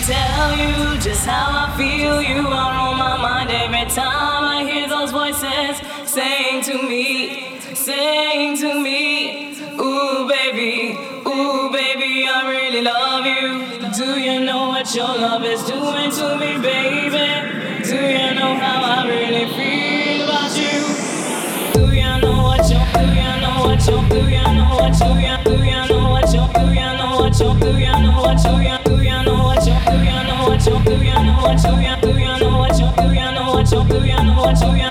tell you just how I feel. You are on my mind every time I hear those voices saying to me, ooh baby, I really love you. Do you know what your love is doing to me, baby? Do you know how I really feel about you? Do you know what you do you know what you do you know what you do you know what you do you know what you do you know what you do you know what you do you know what you do you know what you do you know what you do you know what you do you know what you